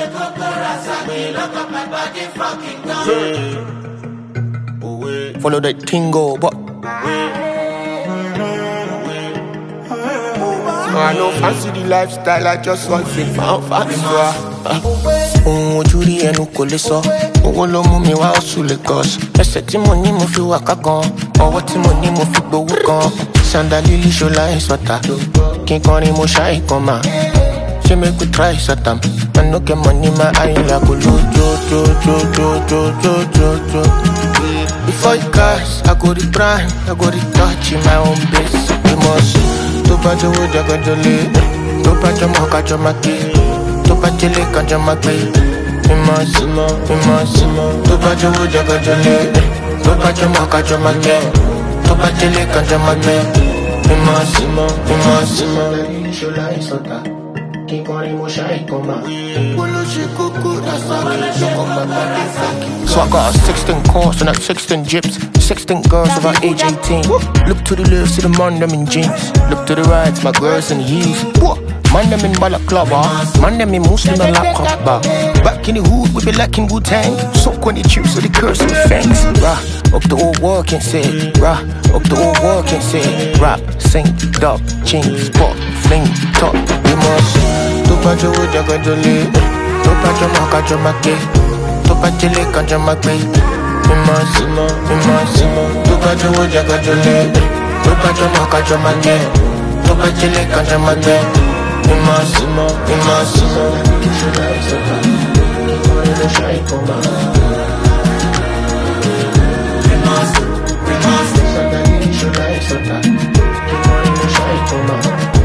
Follow that tingo, but I no fancy the lifestyle, I just want to fancy. Ohun ojú rí ẹnu kò lè sọ, owó ló mú mi wá oṣù Lagos. Ẹsẹ̀ tí mo ní mo fi wà ká gan, ọwọ́ tí mo ní mo fi gbowó gan. Sandalili ṣọlá ìsọ̀tà, kí n kọrin mo ṣáì kan mà. Ṣé make we try Satam? I no get money, my eye like go jo. Before you cast, I go the prime, I go the touch in my own base. You must. Tó bá jọ̀wọ́ jagajole, tó bá jọmọ kájọ máa gbé, tó bá jẹlé kájọ máa gbé. Ìmọ̀. Tó bá jọ̀wọ́ jagajole, tó bá jọmọ kájọ máa gbé, tó bá jẹlé kájọ máa gbé. Ìmọ̀. Ṣọlá ìsọ̀tà, kí n kọrin mo ṣáì kan mà. So I got a 16 course and that 16 gyps, 16 girls about age 18. Look to the left, see the man them in jeans. Look to the right, my girls in heels. Man them in balaclava, man them in Muslim and laptop bar. Back in the hood, we be lacking Wu-Tang. Soak on the chips with the curse and the fangs. Rah, up the old work and say, rah, up the old work and say, rap, sing, dub, ching, spot, fling, top, you must. Tó bá jọ̀wọ́ jagajole, tó bá jọmọ kájọ máa gbé, tó bá jẹlé kájọ máa gbé. Ìmọ̀. Tó bá jọ̀wọ́ jagajole, tó bá jọmọ kájọ máa gbé, tó bá jẹlé kájọ máa gbé. Ìmọ̀. Ṣọlá ìsọ̀tà, kí n kọrin mo ṣáì kan mà. Sandalili ṣọlá ìsọ̀tà, kí n kọrin mo ṣáì kan mà.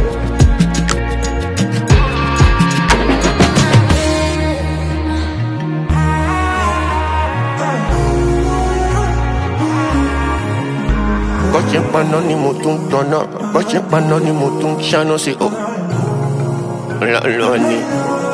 Bọ́ṣẹ́ paná ni mo tún tọ̀nà, bọ́ṣẹ́ paná ni mo tún ṣáná sí o. Lọ́ni.